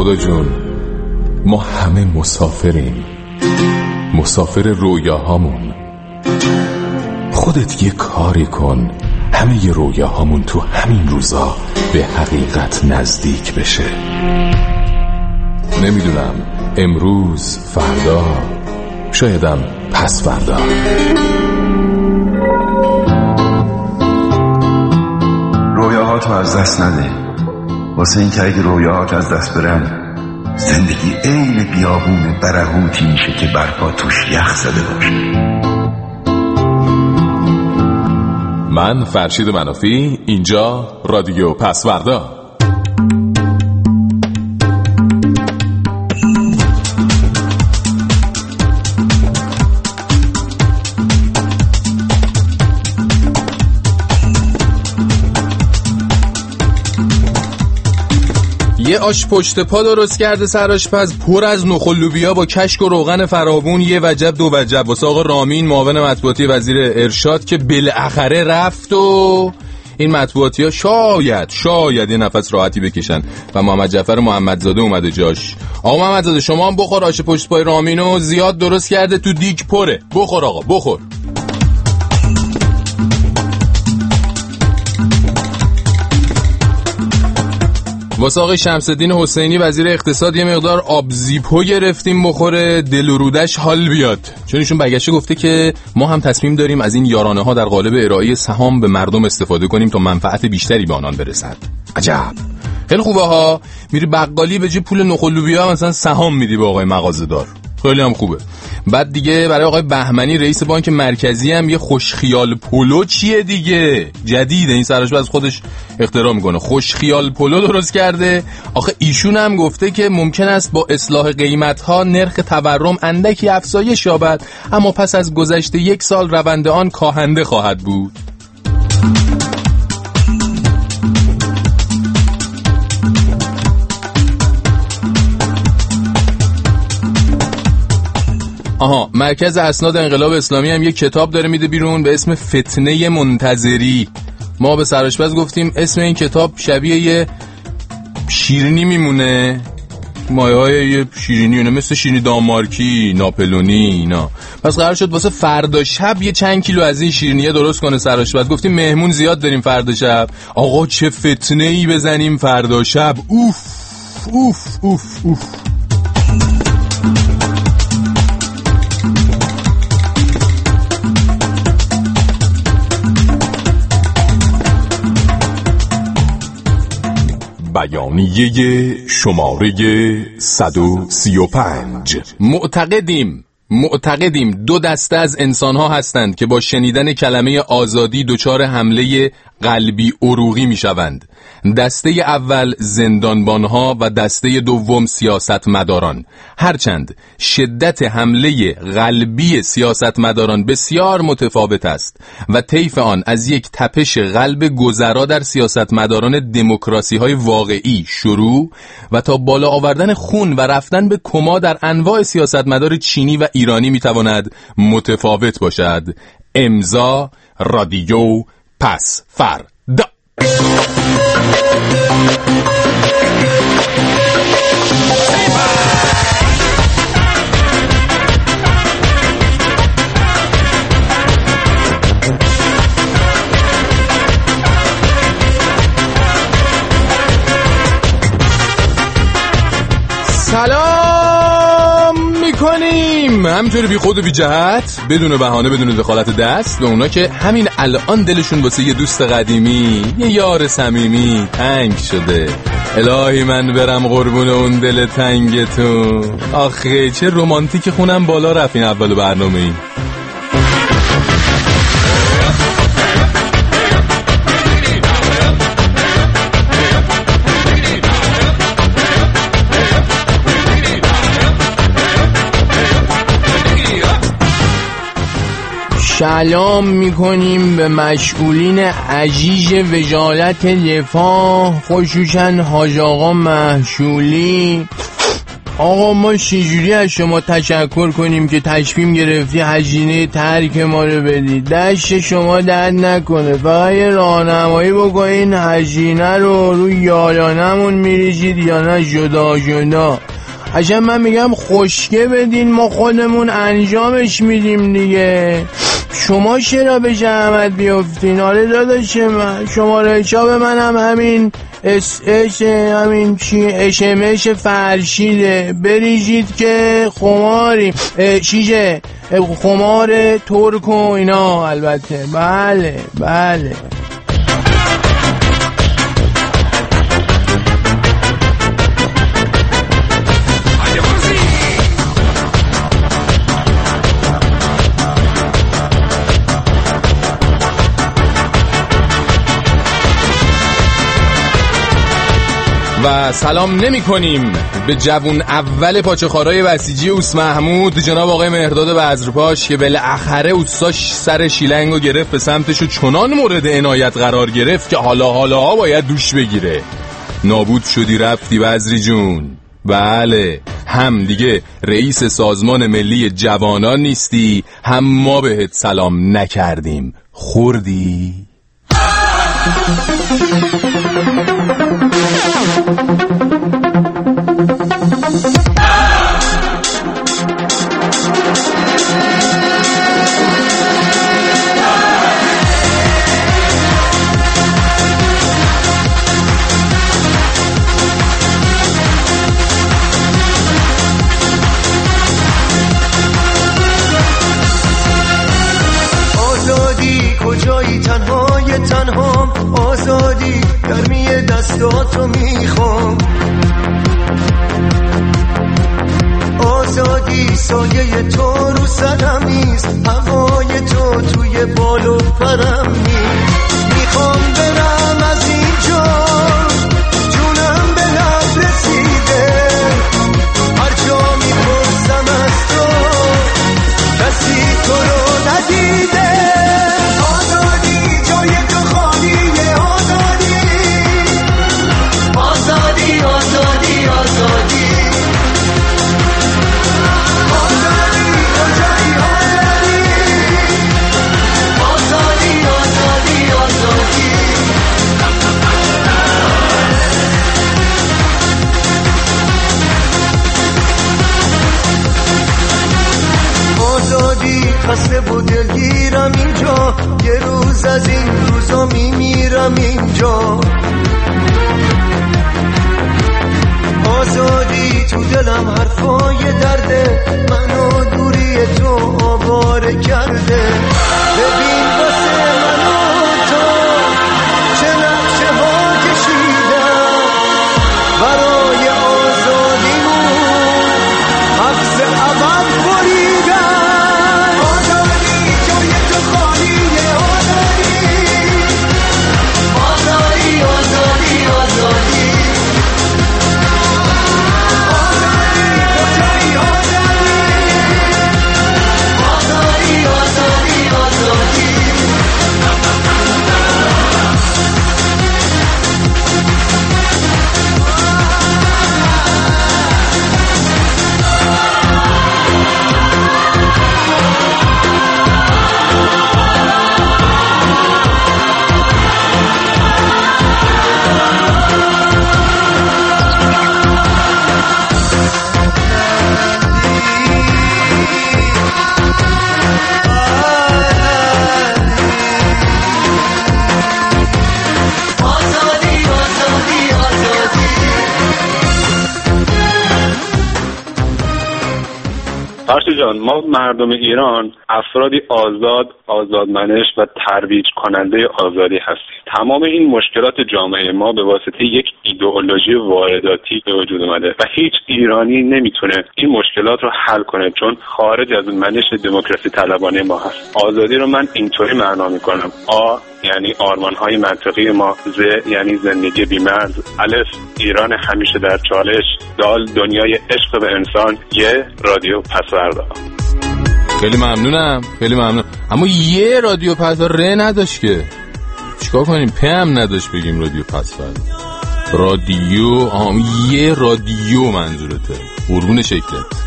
خدا جون، ما همه مسافریم، مسافر رویاهامون. خودت یه کاری کن همه ی رویاهامون تو همین روزا به حقیقت نزدیک بشه. نمیدونم امروز، فردا، شایدم پس فردا. رویاهاتو از دست نده، واسه این که اگه رویاهات از دست برن زندگی عین بیابون برهوتی میشه که برپا توش یخ زده باشه. من فرشید منافی، اینجا رادیو پسوردا. یه آش پشت پا درست کرده سرآشپز، پر از نخل لوبیا با کشک و روغن فراوون، یه وجب دو وجب، واسه آقا رامین معاون مطبوعاتی وزیر ارشاد که بالاخره رفت و این مطبوعاتی ها شاید یه نفس راحتی بکشن و محمد جعفر محمدزاده اومده جاش. آقا محمدزاده شما هم بخور، آش پشت پای رامینو زیاد درست کرده تو دیگ پره، بخور آقا بخور. واسه آقای شمس‌الدین حسینی وزیر اقتصاد یه مقدار آبزیپو گرفتیم بخوره، دل و رودش حال بیاد، چون ایشون برگشته گفته که ما هم تصمیم داریم از این یارانه ها در قالب ارائه سهام به مردم استفاده کنیم تا منفعت بیشتری به آنان برسد. عجب، خیلی خوبه ها. میری بقالی به جای پول نخل لوبیا مثلا سهام میدی به آقای مغازه‌دار، خیلی هم خوبه. بعد دیگه برای آقای بهمنی رئیس بانک مرکزی هم یه خوشخیال پولو چیه دیگه، جدیده این سرش از خودش اختراع میکنه، خوشخیال پولو درست کرده. آخه ایشون هم گفته که ممکن است با اصلاح قیمت‌ها نرخ تورم اندکی افزایش یابد، اما پس از گذشت 1 سال روند آن کاهنده خواهد بود. مرکز اسناد انقلاب اسلامی هم یه کتاب داره میده بیرون به اسم فتنه منتظری. ما به سرآشپز گفتیم اسم این کتاب شبیه یه شیرینی میمونه، مایه های یه شیرینی مثل شیرینی دانمارکی، ناپلونی اینا. پس قرار شد واسه فردا شب یه چند کیلو از این شیرینیه درست کنه سرآشپز. گفتیم مهمون زیاد داریم فردا شب، آقا چه فتنه ای بزنیم فردا شب. اوف اوف اوف اوف. بیانیه شماره 135. معتقدیم 2 دسته از انسان‌ها هستند که با شنیدن کلمه آزادی دچار حمله قلبی عروقی می‌شوند. دسته اول زندانبان‌ها و دسته دوم سیاستمداران. هرچند شدت حمله قلبی سیاستمداران بسیار متفاوت است و طیف آن از یک تپش قلب گذرا در سیاستمداران دموکراسی‌های واقعی شروع و تا بالا آوردن خون و رفتن به کما در انواع سیاستمدار چینی و ایرانی میتواند متفاوت باشد. امضا رادیو پسوردا. سلام میکنیم همینطوری بی خود و بی جهت، بدون بهانه، بدون دخالت دست، به اونا که همین الان دلشون واسه یه دوست قدیمی، یه یار صمیمی تنگ شده. الهی من برم قربون اون دل تنگتون. آخه چه رومانتیک خونم بالا رفت این اول برنامه ای. سلام میکنیم به مسئولین عزیز وزارت دفاع، خصوصا حاج آقا محشولی آقا ما چجوری از شما تشکر کنیم که تصمیم گرفتی هزینه ترک ما رو بدی؟ دست شما درد نکنه، فقط یه راهنمایی بکنین هزینه رو روی یارانمون میریزید یا نه جدا جدا. اصلا من میگم خشکه بدین، ما خودمون انجامش میدیم دیگه. شما چرا به زحمت بیافتین؟ آره داداش من، شماره حساب منم همین همین اشمش فرشیده، بریزید که خماری چیزه، خمار ترک و اینا. البته بله بله. و سلام نمی کنیم به جوون اول پاچخارای بسیجی اوس محمود، جناب آقای مهرداد بزرپاش که بالاخره اوستاش سر شیلنگو گرفت به سمتش و چنان مورد عنایت قرار گرفت که حالا باید دوش بگیره. نابود شدی رفتی بزری جون. بله، هم دیگه رئیس سازمان ملی جوانان نیستی، هم ما بهت سلام نکردیم. خوردی؟ تنهام آزادی گرمی دستاتو میخوام، آزادی سایه تو رو سرم نیست، هوای تو توی بال و پرم نیست. میخوام برم از اینجا، جونم به لب رسیده، هر جا میپرسم از تو کسی تو رو ندیده. خسته و دلگیرم اینجا، یه روز از این روزا میمیرم اینجا. آزادی تو دلم حرفای درده، منو دوری تو آواره کرده. ببین واسه منو تو چه نقشه ها کشیدم، برای آزادیمون حبس ابد بریدم. فرشی جان، ما مردم ایران افرادی آزادمنش و ترویج کننده آزادی هستیم. تمام این مشکلات جامعه ما به واسطه یک ایدئولوژی وارداتی به وجود اومده و هیچ ایرانی نمیتونه این مشکلات رو حل کنه، چون خارج از منش دموکراسی طلبانه ما هست. آزادی رو من اینطوری معنا میکنم: آ یعنی آرمان‌های منطقی ما، ز یعنی زندگی بی‌مرز، الف ایران همیشه در چالش، دال دنیای عشق به انسان، یه رادیو پسوردا. خیلی ممنونم، خیلی ممنون. اما یه رادیو پسوردا ره نداشت که چیکار کنیم؟ هم نداشت بگیم رادیو پسوردا. رادیو یه رادیو منظورته. قربون شکلت.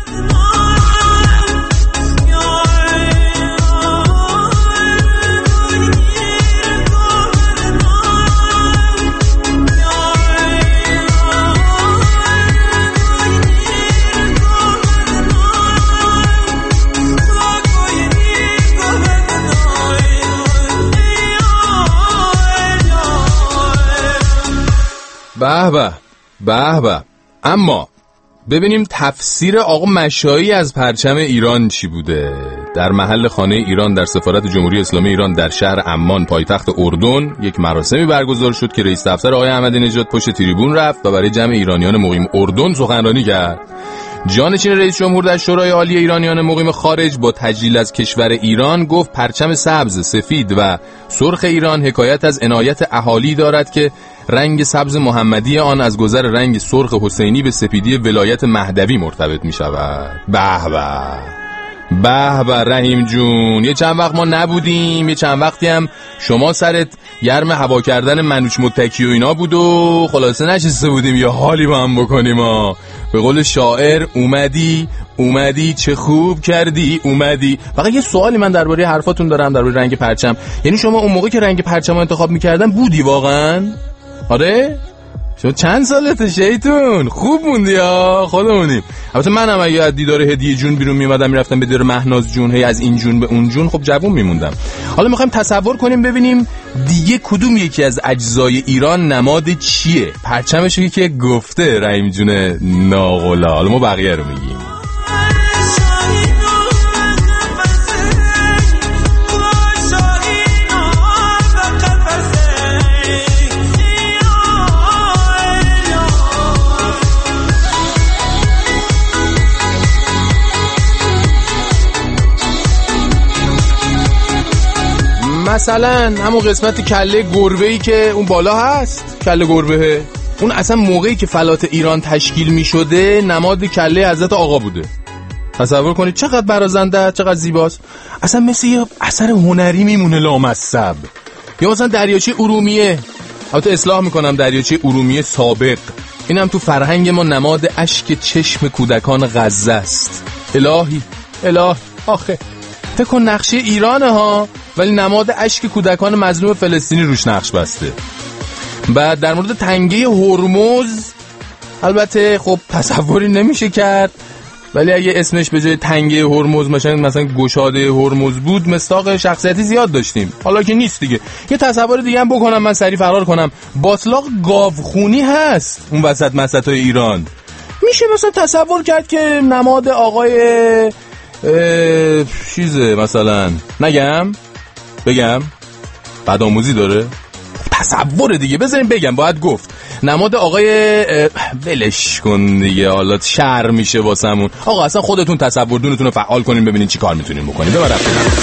به به به به. اما ببینیم تفسیر آقا مشایی از پرچم ایران چی بوده. در محل خانه ایران در سفارت جمهوری اسلامی ایران در شهر عمان پایتخت اردن یک مراسمی برگزار شد که رئیس دفتر آقای احمدی نژاد پشت تریبون رفت و برای جمع ایرانیان مقیم اردن سخنرانی کرد. جانشین رئیس جمهور در شورای عالی ایرانیان مقیم خارج با تجلیل از کشور ایران گفت پرچم سبز، سفید و سرخ ایران حکایت از عنایت اهالی دارد که رنگ سبز محمدی آن از گذر رنگ سرخ حسینی به سپیدی ولایت مهدوی مرتبط می شود. به به به به رحیم جون، یه چند وقت ما نبودیم، یه چند وقتی هم شما سرت گرم هوا کردن منوچ متکی و اینا بود و خلاصه نشسته بودیم یا حالی با هم بکنیم ها. به قول شاعر اومدی چه خوب کردی اومدی. فقط یه سوالی من درباره حرفاتون دارم درباره رنگ پرچم. یعنی شما اون موقع که رنگ پرچم رو انتخاب می‌کردن بودی واقعا؟ آره؟ شما چند سالته شیطون؟ خوب موندی ها، خودمونیم. البته منم اگه از دیدار هدیه جون بیرون میومدم میرفتم به دیدار مهناز جون، هی از این جون به اون جون، خب جوون میموندم. حالا میخوایم تصور کنیم ببینیم دیگه کدوم یکی از اجزای ایران نماد چیه؟ پرچمش که گفته رحیم جون ناقلا. حالا ما بقیه رو میگیم. مثلا همون قسمت کله گربه‌ای که اون بالا هست، کله گربه، اون اصلا موقعی که فلات ایران تشکیل می شده نماد کله حضرت آقا بوده. تصور کنید چقدر برازنده، چقدر زیباست. اصلا مثل یه اثر هنری میمونه لامصب. یا مثلا دریاچه ارومیه، البته اصلاح میکنم، دریاچه ارومیه سابق، اینم تو فرهنگ ما نماد اشک چشم کودکان غزه است. الهی آخه فکر کن نقشه ایرانه ها، ولی نماد اشک کودکان مظلوم فلسطینی روش نقش بسته. بعد در مورد تنگه هرمز، البته خب تصوری نمیشه کرد، ولی اگه اسمش به جای تنگه هرمز مثلا گشاده هرمز بود، مصداق شخصیتی زیاد داشتیم. حالا که نیست دیگه. یه تصور دیگه هم بکنم من سریع فرار کنم، باطلاق گاوخونی هست اون وسط مسطای ایران. میشه مثلا تصور کرد که نماد آقای چیزه، مثلا بگم بعد آموزی داره، تصور دیگه بذاریم بگم، باید گفت نماد آقای ولش کن دیگه، حالا شر میشه واسمون. آقا اصلا خودتون تصور دونتون رو فعال کنین ببینین چی کار میتونین بکنین. ببرم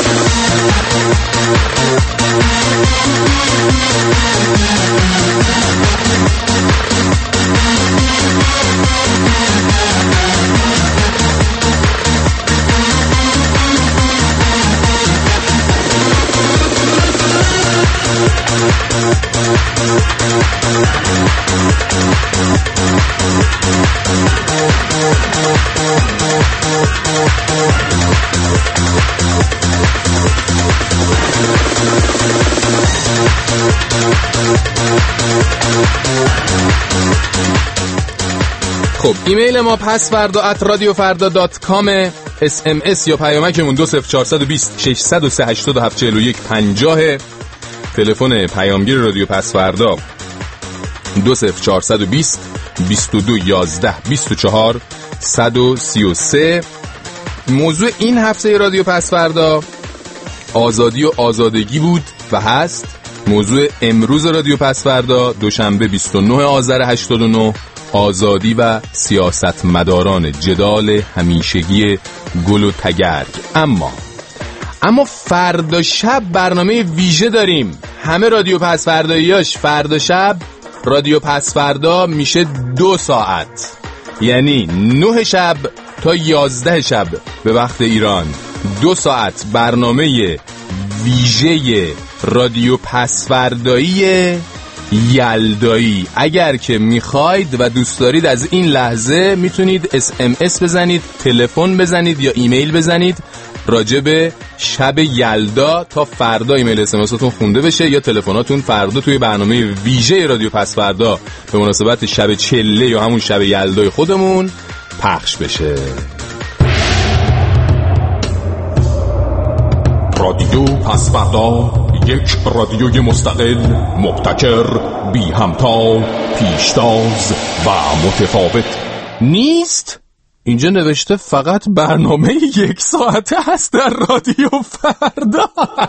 خب ایمیل ما pasvarda@radiofarda.com، SMS یا پیامکمون 20420 603 87 41 50. تلفن پیامگیر رادیو پسوردا 20420 22 11 24 133. موضوع این هفته رادیو پسوردا آزادی و آزادگی بود و هست. موضوع امروز رادیو پسوردا دوشنبه 29 آذر 89 آزادی و سیاستمداران، جدال همیشگی گل و تگرگ. اما فردا شب برنامه ویژه داریم. همه رادیو پسورداییاش فردا شب رادیو پسوردا میشه 2 ساعت، یعنی 9 شب تا 11 شب به وقت ایران. 2 ساعت برنامه ویژه رادیو پسورداییه یلدایی. اگر که میخواید و دوست دارید از این لحظه میتونید SMS بزنید، تلفن بزنید یا ایمیل بزنید راجع به شب یلدا تا فردا ایمیل SMSاتون خونده بشه یا تلفناتون فردا توی برنامه ویژه رادیو پس فردا به مناسبت شب چله یا همون شب یلدای خودمون پخش بشه. رادیو پس فردا، یک رادیوی مستقل، مبتکر، بی همتا، پیشتاز و متفاوت نیست. اینجا نوشته فقط برنامه 1 ساعته هست در رادیو فردا.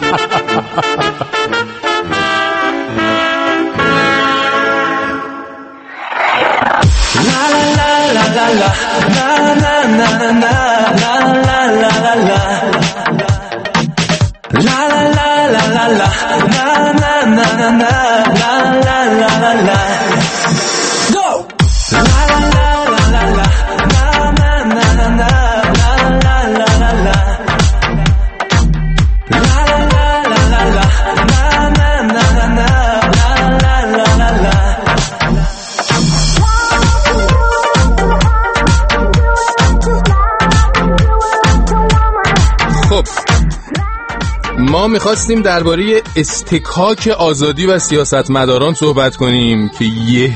ما میخواستیم درباره استکاک آزادی و سیاستمداران صحبت کنیم که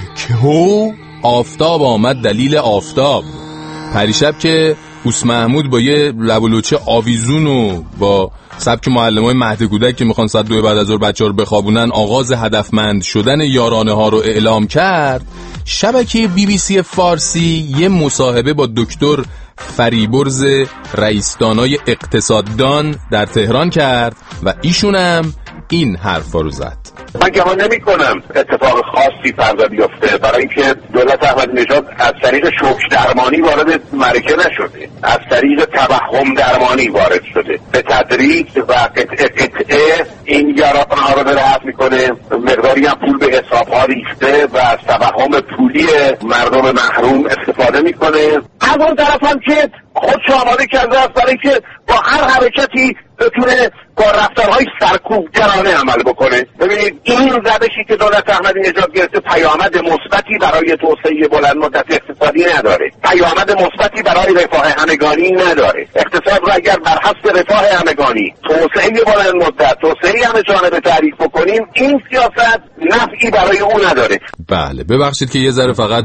یهو آفتاب آمد دلیل آفتاب. پریشب که اوس محمود با یه لب و لوچه آویزون و با سبک معلمای مهد کودک که میخوان ساعت 2 بعد از ظهر بچه‌ها رو بخوابونن آغاز هدفمند شدن یارانه ها رو اعلام کرد، شبکه BBC فارسی یه مصاحبه با دکتر فریبرز رئیس دانای اقتصاددان در تهران کرد و ایشونم این حرفا رو زد. من گمان نمی کنم اتفاق خاصی فردا بیفته، برای اینکه دولت احمدی نژاد از طریق شوک درمانی وارد معرکه نشده، از طریق توهم درمانی وارد شده. به تدریج و قطعه این یاران ها رو داره حذف میکنه، مقداری هم پول به حساب ها ریخته و از توهم پولی مردم محروم استفاده میکنه. از اون طرف هم که خودشو آماده کرده است برای که با هر حرکتی بتونه با رفتارهای سرکوبگرانه عمل بکنه. ببینید این روشی که دولت احمدی نژاد گرفته پیامد مثبتی برای توسعه بلند مدت اقتصادی نداره، پیامد مثبتی برای رفاه همگانی نداره. اقتصاد رو اگر بر حسب رفاه همگانی، توسعه بلند مدت، توسعه همه جانبه تعریف بکنیم، این سیاست نفعی برای اون نداره. بله ببخشید که یه ذره فقط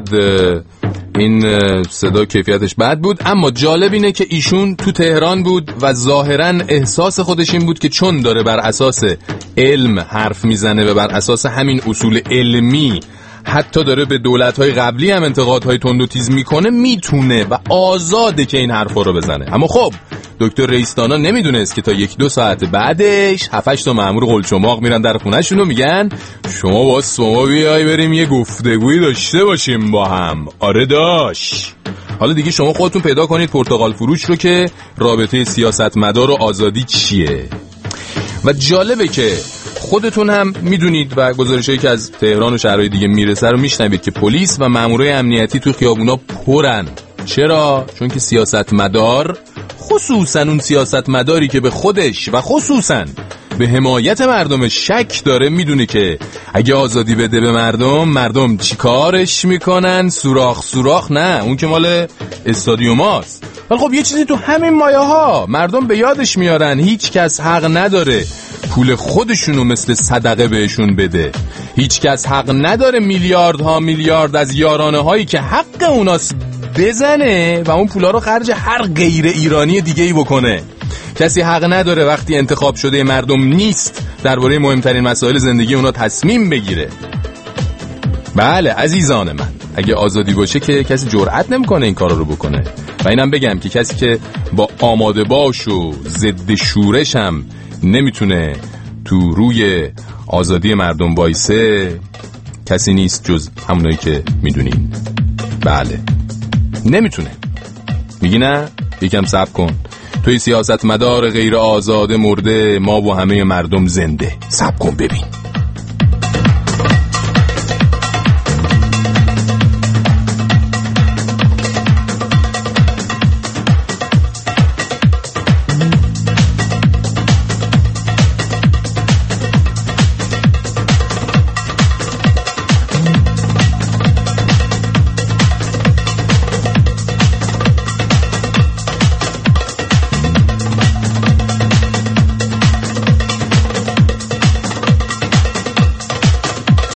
این صدا کیفیتش بد بود، اما جالب اینه که ایشون تو تهران بود و ظاهرا احساس خودش این بود که چون داره بر اساس علم حرف میزنه و بر اساس همین اصول علمی حتی داره به دولت‌های قبلی هم انتقادهای تند و تیز میکنه، میتونه و آزاده که این حرفا رو بزنه. اما خب دکتر رئیس‌دانا نمیدونست که تا 1-2 ساعت بعدش 7-8 تا مأمور قلچماق میرن در خونه‌شون و میگن شما باز شما بیای بریم یه گفتگویی داشته باشیم با هم. آره داش. حالا دیگه شما خودتون پیدا کنید پرتقال فروش رو که رابطه سیاستمدار و آزادی چیه. و جالبه که خودتون هم میدونید و گزارشایی که از تهران و شهرهای دیگه میرسه رو میشنوید که پلیس و مامورای امنیتی تو خیابونا پرن. چرا؟ چون که سیاستمدار، خصوصا اون سیاستمداری که به خودش و خصوصا به حمایت مردم شک داره، میدونه که اگه آزادی بده به مردم چی کارش میکنن؟ سوراخ نه، اون که مال استادیوماست. ولی خب یه چیزی تو همین مایه ها مردم به یادش میارن، هیچ کس حق نداره پول خودشونو مثل صدقه بهشون بده. هیچ کس حق نداره میلیارد از یارانه هایی که حق اوناست بزنه و اون پولا رو خرج هر غیر ایرانی دیگه‌ای بکنه. کسی حق نداره وقتی انتخاب شده مردم نیست درباره مهمترین مسائل زندگی اونا تصمیم بگیره. بله عزیزان من، اگه آزادی باشه که کسی جرئت نمیکنه این کارا رو بکنه. و اینم بگم که کسی که با آماده باش و ضد شورش هم نمیتونه تو روی آزادی مردم وایسه کسی نیست جز همونایی که میدونین. بله نمیتونه. میگی نه؟ یکم صبر کن. توی سیاستمدار غیر آزاده مرده، ما و همه مردم زنده. صبر کن ببین.